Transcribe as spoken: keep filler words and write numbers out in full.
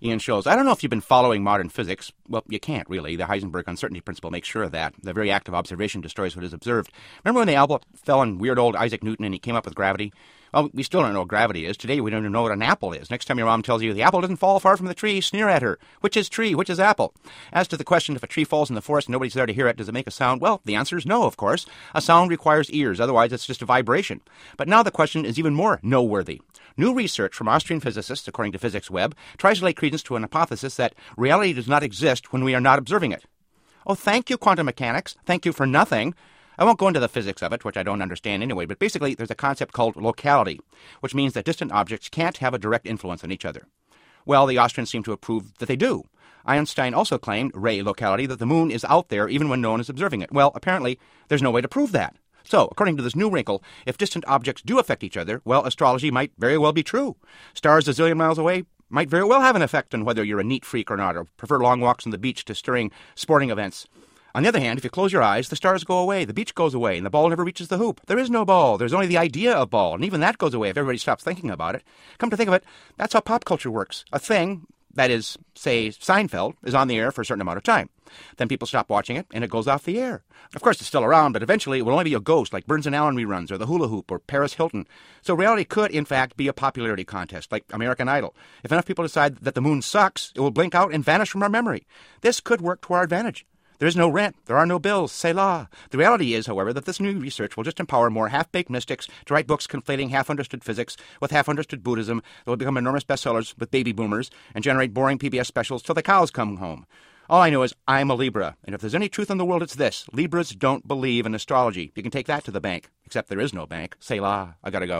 Ian Scholes. I don't know if you've been following modern physics. Well, you can't, really. The Heisenberg uncertainty principle makes sure of that. The very act of observation destroys what is observed. Remember when the apple fell on weird old Isaac Newton and he came up with gravity? Well, we still don't know what gravity is. Today we don't even know what an apple is. Next time your mom tells you the apple doesn't fall far from the tree, sneer at her. Which is tree? Which is apple? As to the question, if a tree falls in the forest and nobody's there to hear it, does it make a sound? Well, the answer is no, of course. A sound requires ears. Otherwise, it's just a vibration. But now the question is even more no-worthy. New research from Austrian physicists, according to PhysicsWeb, tries to lay credence to an hypothesis that reality does not exist when we are not observing it. Oh, thank you, quantum mechanics. Thank you for nothing. I won't go into the physics of it, which I don't understand anyway, but basically there's a concept called locality, which means that distant objects can't have a direct influence on each other. Well, the Austrians seem to have proved that they do. Einstein also claimed, ray locality, that the moon is out there even when no one is observing it. Well, apparently there's no way to prove that. So, according to this new wrinkle, if distant objects do affect each other, well, astrology might very well be true. Stars a zillion miles away might very well have an effect on whether you're a neat freak or not, or prefer long walks on the beach to stirring sporting events. On the other hand, if you close your eyes, the stars go away, the beach goes away, and the ball never reaches the hoop. There is no ball. There's only the idea of ball, and even that goes away if everybody stops thinking about it. Come to think of it, that's how pop culture works. A thing, that is, say, Seinfeld, is on the air for a certain amount of time. Then people stop watching it, and it goes off the air. Of course, it's still around, but eventually it will only be a ghost like Burns and Allen reruns, or The Hula Hoop, or Paris Hilton. So reality could, in fact, be a popularity contest, like American Idol. If enough people decide that the moon sucks, it will blink out and vanish from our memory. This could work to our advantage. There is no rent. There are no bills. C'est la. The reality is, however, that this new research will just empower more half-baked mystics to write books conflating half-understood physics with half-understood Buddhism that will become enormous bestsellers with baby boomers and generate boring P B S specials till the cows come home. All I know is I'm a Libra, and if there's any truth in the world, it's this. Libras don't believe in astrology. You can take that to the bank, except there is no bank. C'est la. I gotta go.